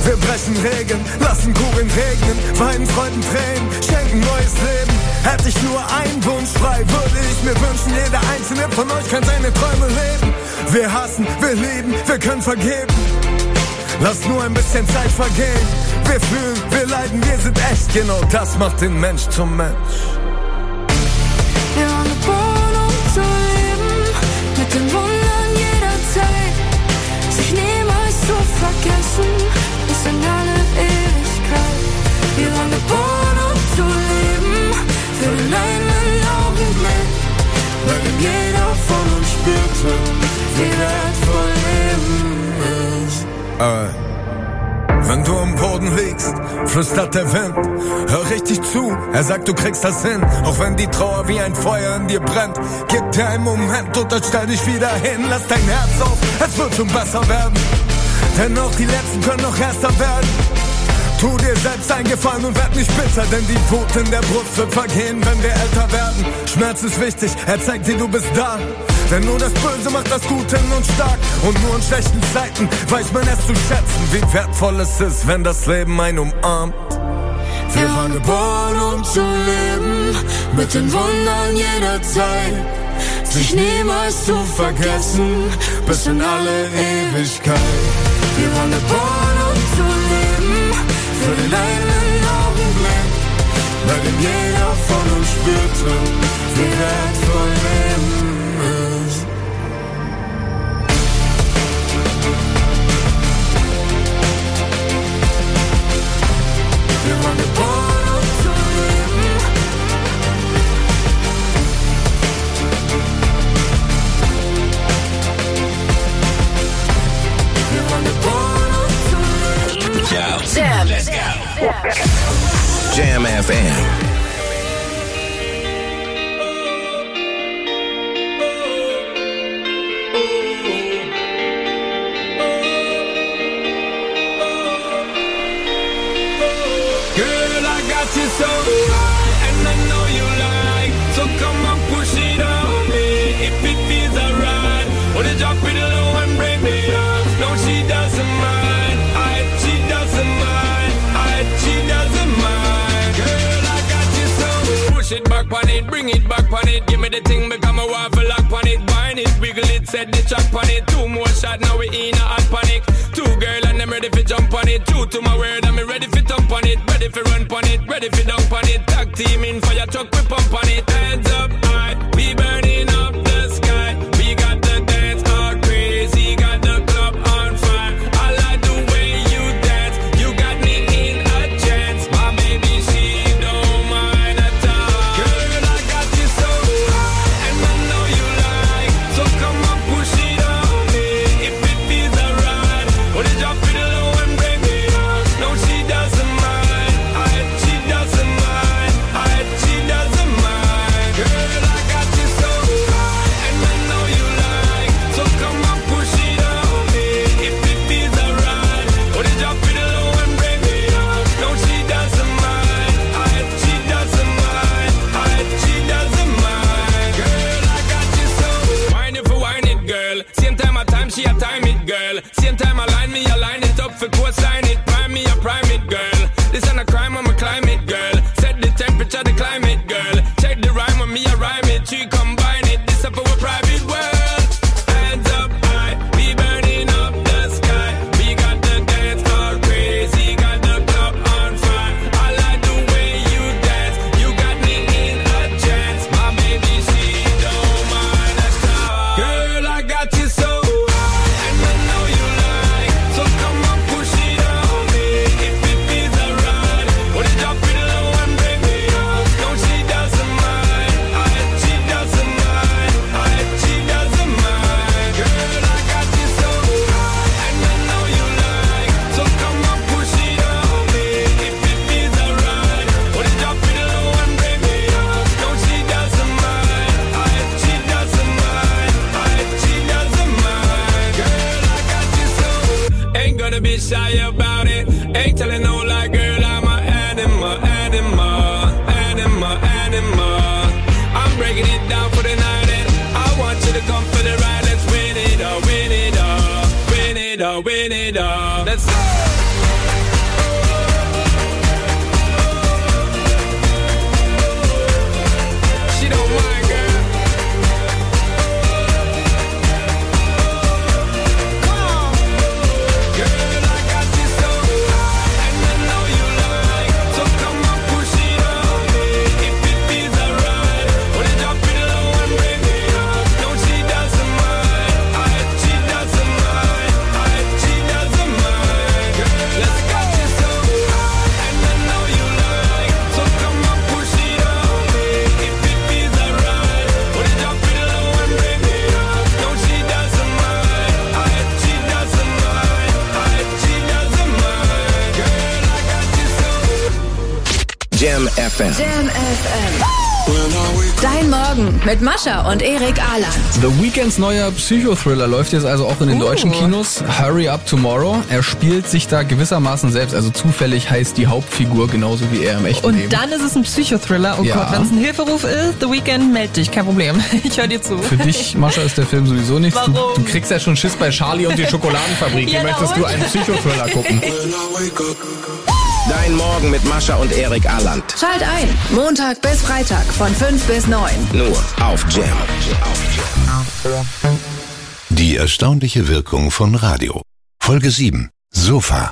Wir brechen Regeln, lassen Kugeln regnen, weinen Freuden Tränen, schenken neues Leben. Hätte ich nur einen Wunsch frei, würde ich mir wünschen, jeder einzelne von euch kann seine Träume leben. Wir hassen, wir lieben, wir können vergeben. Lass nur ein bisschen Zeit vergehen. Wir fühlen, wir leiden, wir sind echt. Genau das macht den Mensch zum Mensch. Wir waren geboren, um zu leben, mit den Wundern jeder Zeit. Sich niemals zu vergessen, bis in alle Ewigkeit. Wir waren geboren, um zu leben, für den einen Augenblick, weil denn jeder von uns spürte, wie wertvoll Leben ist. Wenn du am Boden liegst, flüstert der Wind. Hör richtig zu, er sagt, du kriegst das hin. Auch wenn die Trauer wie ein Feuer in dir brennt. Gib dir einen Moment und dann stell dich wieder hin. Lass dein Herz auf, es wird schon besser werden. Denn auch die Letzten können noch erster werden. Tu dir selbst einen Gefallen und werd nicht bitter, denn die Wut in der Brust wird vergehen, wenn wir älter werden. Schmerz ist wichtig, er zeigt dir, du bist da. Denn nur das Böse macht das Gute in uns stark. Und nur in schlechten Zeiten weiß man es zu schätzen, wie wertvoll es ist, wenn das Leben einen umarmt. Wir waren geboren, um zu leben, mit den Wundern jeder Zeit. Sich niemals zu vergessen, bis in alle Ewigkeit. Wir waren geboren, um zu leben, für den einen Augenblick, weil denn jeder von uns spürte, wie wertvoll Leben ist. Wir waren geboren, um zu leben. Wir waren geboren, um zu leben. Jam. Let's go. Jam FM. You so high, and I know you like. So come on, push it on me if it feels alright. Wanna drop it low and bring me up. No, she doesn't mind. She doesn't mind. She doesn't mind. Girl, I got you so. Push it back on it, bring it back on it. Give me the thing, become a waffle lock on it. Wine it, wiggle it, set the track on it. 2 more shots, now we in a hot panic. 2 girl and I'm ready for jump on it. 2 to my word, I'm ready for thump on it. Ready for run on it, ready for dunk on it. Tag team in fire truck, we pump on it. Hands up high, we burning up the sky. We got the dance all crazy, got the club on fire. I like the way you dance, you got me in a trance. My baby, she don't mind at all. Girl, I got you so high, and I know you like. So come on, push it on me if it feels alright. Wanna drop it low and bring me up. No, she doesn't mind. She doesn't mind. She doesn't mind. Girl, I got you so high, and I know you like. So come on, push it on me if it feels alright. Wanna drop it low and bring me up. No, she doesn't mind. She doesn't mind. She doesn't mind. Girl, I got you so. Wine it for wine it, girl. Same time I time, she a time it, girl. Same time I line me, I line it up for coastline it. Prime me, I prime it, girl. This ain't a crime, I'm a climate, girl. Set the temperature, the climate, girl. Check the rhyme when me, I rhyme it. She combine it, this up for a private world. Hands up high, we burning up the sky. We got the dance all crazy, got the club on fire. I like the way you dance, you got me in a trance. My baby, she don't mind at all. Girl, I got you so high, and I know you like. So come on, push it on me if it feels alright. Wanna drop it low and bring me up. No, she doesn't mind. She doesn't mind. She doesn't mind. Girl, I got you so high, and I know you like. So come on, push it on me if it feels alright. Wanna drop it low and bring me up. No, she doesn't mind. She doesn't mind. She doesn't mind. Girl, I got you so. Ain't gonna be shy about it. Ain't telling no lie, girl, I'm an animal, animal, animal, animal. I'm breaking it down for the night, and I want you to come for the ride. Let's win it all, win it all, win it all, win it all. Let's go. FM. Jam FM. Dein Morgen mit Mascha und Erik Aland. The Weeknds neuer Psychothriller läuft jetzt also auch in den deutschen Kinos. Hurry Up Tomorrow. Er spielt sich da gewissermaßen selbst. Also zufällig heißt die Hauptfigur genauso wie er im echten Leben. Und dann ist es ein Psychothriller. Oh Gott, wenn es ein Hilferuf ist, The Weeknd, meld dich, kein Problem. Ich höre dir zu. Für dich, Mascha, ist der Film sowieso nichts. Warum? Du kriegst ja schon Schiss bei Charlie und die Schokoladenfabrik. Wie möchtest du einen Psychothriller gucken? Dein Morgen mit Mascha und Erik Aland. Schalt ein. Montag bis Freitag von 5 bis 9. Nur auf Jam. Die erstaunliche Wirkung von Radio. Folge 7. Sofa.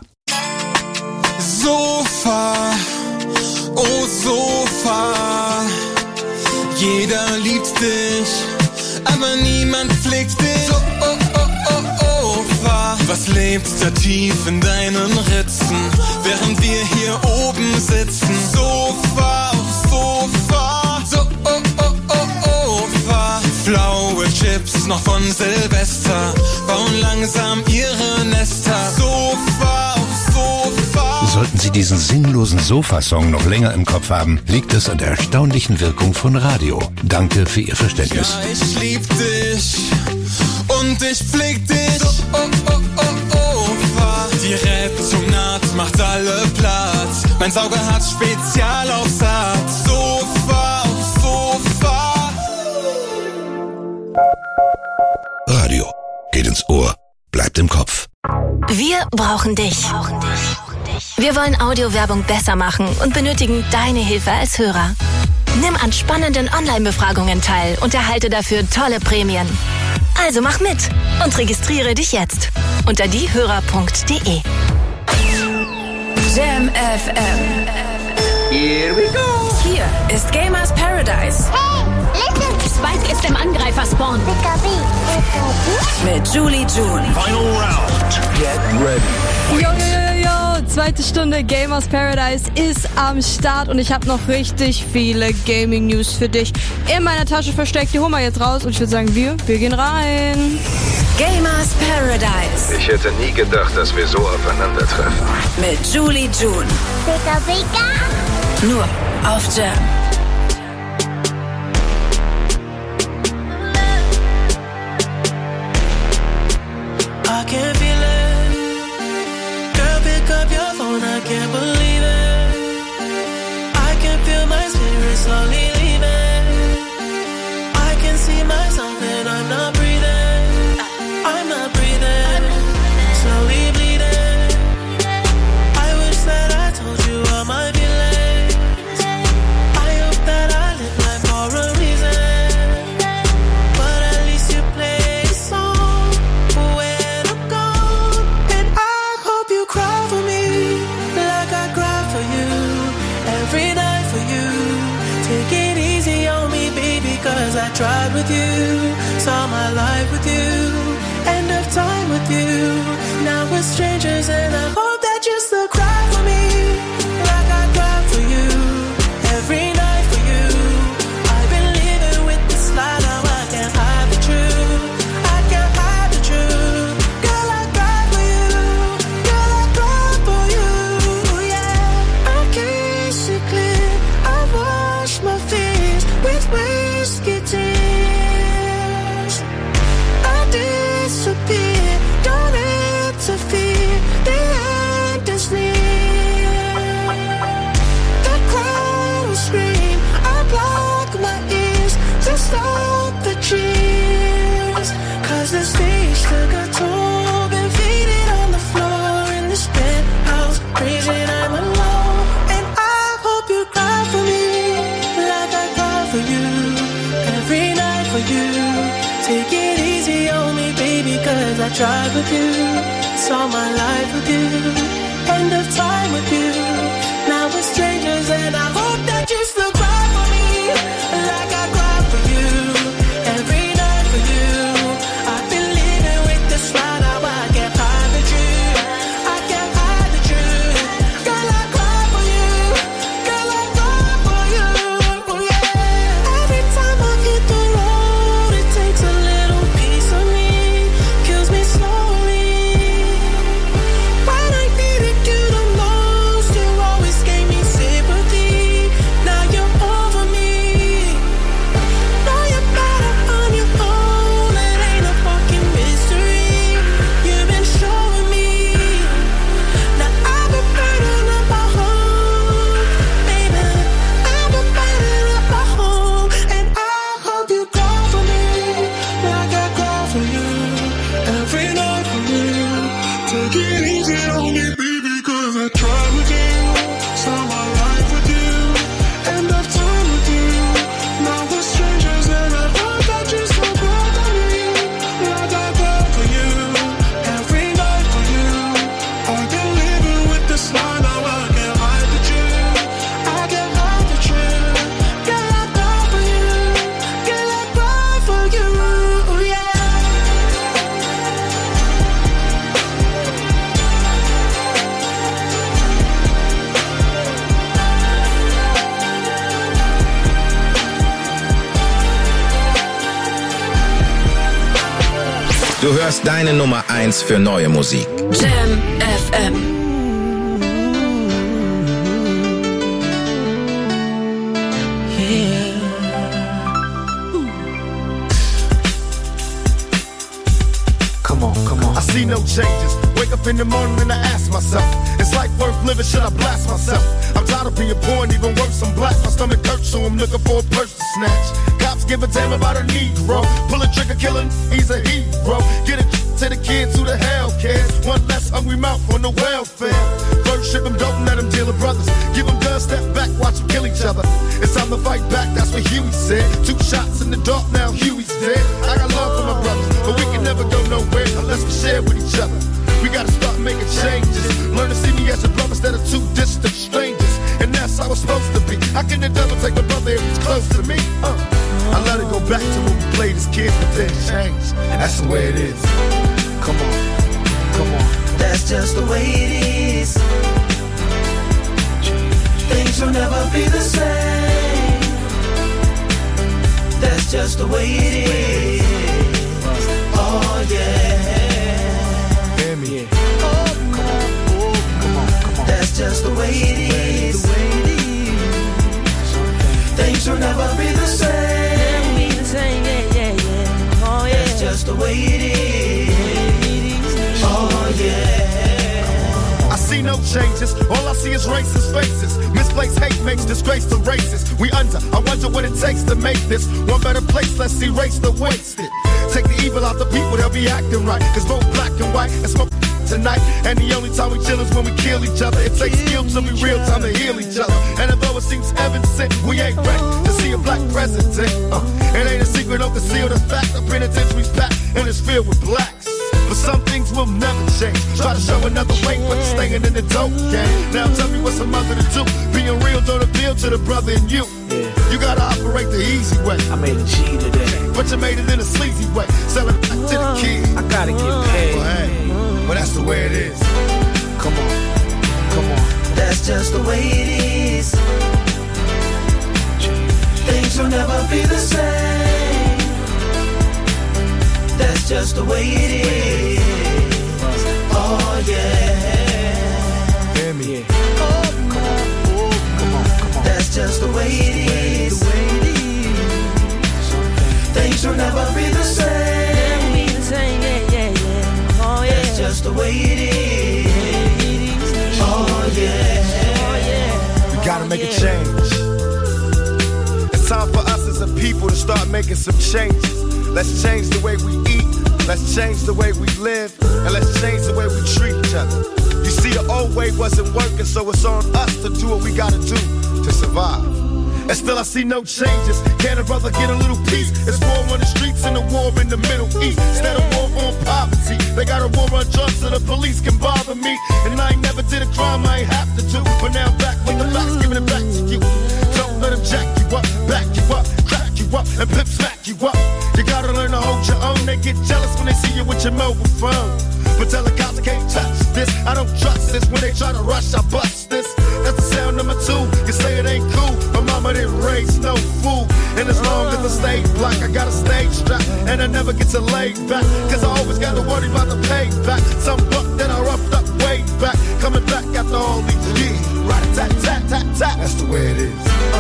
Sofa, oh Sofa, jeder liebt dich, aber niemand pflegt dich. So, oh, oh, oh, oh, Sofa, was lebt da tief in deinen Ritzen, während wir hier oben sitzen? Sofa, oh Sofa, so, oh, oh, oh, oh, Sofa, flaue Chips noch von Silvester, bauen langsam ihre Nester. Sofa, oh Sofa. Sollten Sie diesen sinnlosen Sofa-Song noch länger im Kopf haben, liegt es an der erstaunlichen Wirkung von Radio. Danke für Ihr Verständnis. Ja, ich lieb dich und ich pfleg dich. So, oh, oh, oh, oh, die Rettung naht, macht alle Platz. Mein Sauger hat Spezialaufsatz. Sofa, oh, Sofa. Radio. Geht ins Ohr. Bleibt im Kopf. Wir brauchen dich. Wir wollen Audiowerbung besser machen und benötigen deine Hilfe als Hörer. Nimm an spannenden Online-Befragungen teil und erhalte dafür tolle Prämien. Also mach mit und registriere dich jetzt unter diehörer.de. Jam FM. Here we go. Hier ist Gamers Paradise. Hey, listen. Spike ist im Angreifer-Spawn. Mit Julie June. Final round. Get ready. Yo, zweite Stunde Gamers Paradise ist am Start und ich habe noch richtig viele Gaming-News für dich in meiner Tasche versteckt. Die holen wir jetzt raus und ich würde sagen, wir gehen rein. Gamers Paradise. Ich hätte nie gedacht, dass wir so aufeinandertreffen. Mit Julie June. Nur auf Jam. I can feel it. Girl, pick up your phone, I can't believe it. I can feel my spirit slowly leaving. I can see myself and I'm not breathing. I'm not breathing. Slowly bleeding. I wish that I told you all my feelings. I hope that I live life for a reason. But at least you play a song when I'm gone. And I hope you cry for me like I cry for you. Every night for you. Take it easy on me, baby, cause I tried with you. Saw my life with you. End of time with you. Now we're strangers and I hope that you still cry for me like I cry for you. Every night for you. I've been living with this lie, now I can't hide the truth. I can't hide the truth. Girl, I cry for you. Girl, I cry for you. Yeah. I kiss it clear. I wash my face with whiskey tears. I disappear. Don't interfere. The end is near. The crowd will scream. I block my ears to stop the cheers. Cause the stage took a toll. Been faded on the floor in this penthouse. Crazy and I'm alone. And I hope you cry for me like I cry for you. Every night for you. Take it easy on me, baby, cause I tried with you. Saw my life with you. End of time with you. Now we're strangers and I hope that you still cry for me like I cry for you. Every night for you. I've been living with this lie, now I can't hide the truth. I can't hide the truth. Girl, I cry for you. Girl, I cry for you. Yeah. Every time I hit the road, it takes a little piece of me. Kills me slowly. When I needed you the most, Du hörst deine Nummer 1 für neue Musik. Jam FM. Come on. I see no changes. Wake up in the morning and I ask myself, is life worth living? Should I blast myself? I'm tired of being poor and even worse, I'm black. My stomach hurts, so I'm looking for a purse to snatch. Cops give a damn about a Negro. Pull a trigger, killing, he's a hero. Get it to the kids who the hell cares. One less hungry mouth on the welfare. First ship them, don't let them deal with brothers. Give them guns, step back, watch them kill each other. It's time to fight back, that's what Huey said. 2 shots in the dark, now Huey's dead. I got love for my brothers, but we can never go nowhere unless we share with each other. We gotta start making changes. Learn to see me as a brother instead of 2 distant strangers. And that's how it's supposed to be. How can the devil take my brother if he's close to me? I let it go back to when we played as kids, but then change. That's the way it is. Come on. That's just the way it is. Things will never be the same. That's just the way it is. Oh yeah. Hear me. Come on. That's just the way it is. Things will never be the same. Yeah. Oh yeah. That's just the way it is. Oh yeah. I see no changes, all I see is racist faces. Misplaced hate makes disgrace to races. We under, I wonder what it takes to make this one better place. Let's erase the wasted. Take the evil out the people, they'll be acting right. Cause both black and white and smoke tonight. And the only time we chill is when we kill each other. It takes skill to be real time to heal each other. And although it seems heaven sent, we ain't ready to see a black president. It ain't a secret, don't conceal the fact. The penitentiary's packed and it's filled with blacks. But some things will never change. Try to show another way, but you're staying in the dope game. Now tell me what's a mother to do. Being real don't appeal to the brother in you. You gotta operate the easy way. I made a G today, but you made it in a sleazy way. Sell it back to the kids. I gotta get paid. Well, that's the way it is. Come on. That's just the way it is. Things will never be the same. That's just the way it is. Oh yeah. Hear me. Come on. That's just the way it is. Things will never be the same. Yeah. Oh yeah. That's just the way it is. Oh yeah. We gotta make a change. It's time for us as a people to start making some changes. Let's change the way we eat, let's change the way we live, and let's change the way we treat each other. You see, the old way wasn't working, so it's on us to do what we gotta do to survive. And still I see no changes. Can a brother get a little peace? It's war on the streets and a war in the Middle East. Instead of war on poverty, they got a war on drugs so the police can bother me. And I ain't never did a crime I ain't have to do, but now I'm back with the facts, giving it back to you. Don't let them jack you up, back you up, crack you up, and pimp smack you up. You gotta learn to hold your own. They get jealous when they see you with your mobile phone. But tell the cops I can't touch this. I don't trust this. When they try to rush, I bust this. That's the sound number 2. You say it ain't cool, but mama didn't raise no fool. And as long as I stay black, I got a stage strap, and I never get to lay back. Cause I always got to worry about the payback. Some buck that I roughed up way back, coming back after all these years. Rat-a-tat-tat-tat-tat. That's the way it is.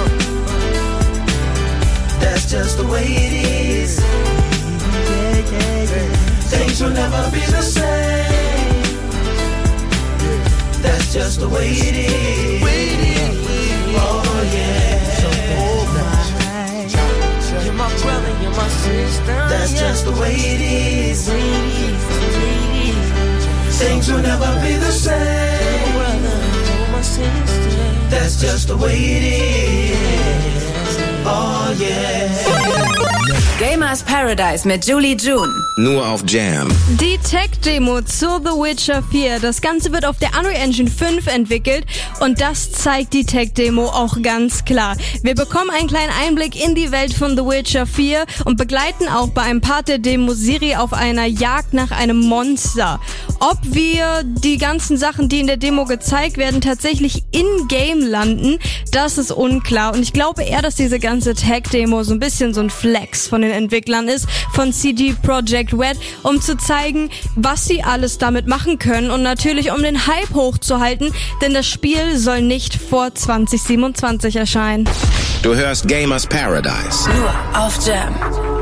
That's just the way it is. Things will never be the same. That's just the way it is. Oh yeah. You're my brother, you're my sister. That's just the way it is. Things will never be the same. That's just the way it is. Oh yeah. Gamers Paradise mit Julie June. Nur auf Jam. Die Tech-Demo zu The Witcher 4. Das Ganze wird auf der Unreal Engine 5 entwickelt und das zeigt die Tech-Demo auch ganz klar. Wir bekommen einen kleinen Einblick in die Welt von The Witcher 4 und begleiten auch bei einem Part der Demo Ciri auf einer Jagd nach einem Monster. Ob wir die ganzen Sachen, die in der Demo gezeigt werden, tatsächlich in-game landen, das ist unklar. Und ich glaube eher, dass diese ganze Tech-Demo so ein bisschen so ein Flex von den Entwicklern ist von CD Projekt Red, um zu zeigen, was sie alles damit machen können und natürlich um den Hype hochzuhalten, denn das Spiel soll nicht vor 2027 erscheinen. Du hörst Gamers Paradise. Nur auf Jam.